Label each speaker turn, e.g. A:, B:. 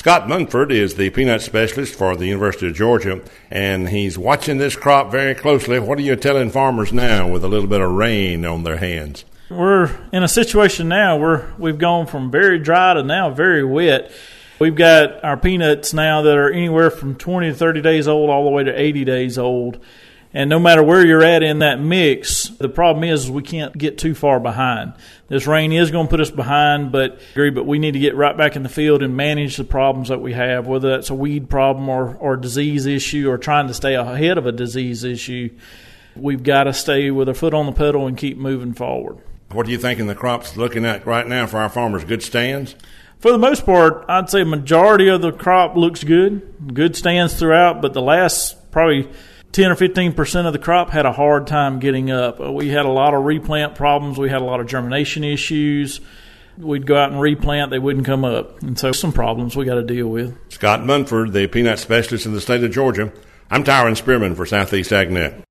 A: Scott Munford is the peanut specialist for the University of Georgia, and he's watching this crop very closely. What are you telling farmers now with a little bit of rain on their hands?
B: We're in a situation now where we've gone from very dry to now very wet. We've got our peanuts now that are anywhere from 20 to 30 days old all the way to 80 days old. And no matter where you're at in that mix, the problem is we can't get too far behind. This rain is going to put us behind, but we need to get right back in the field and manage the problems that we have, whether that's a weed problem or a disease issue or trying to stay ahead of a disease issue. We've got to stay with our foot on the pedal and keep moving forward.
A: What do you think in the crops looking at right now for our farmers? Good stands?
B: For the most part, I'd say majority of the crop looks good. Good stands throughout, but the last probably 10 or 15% of the crop had a hard time getting up. We had a lot of replant problems. We had a lot of germination issues. We'd go out and replant, they wouldn't come up. And so some problems we got to deal with.
A: Scott Munford, the peanut specialist in the state of Georgia. I'm Tyron Spearman for Southeast AgNet.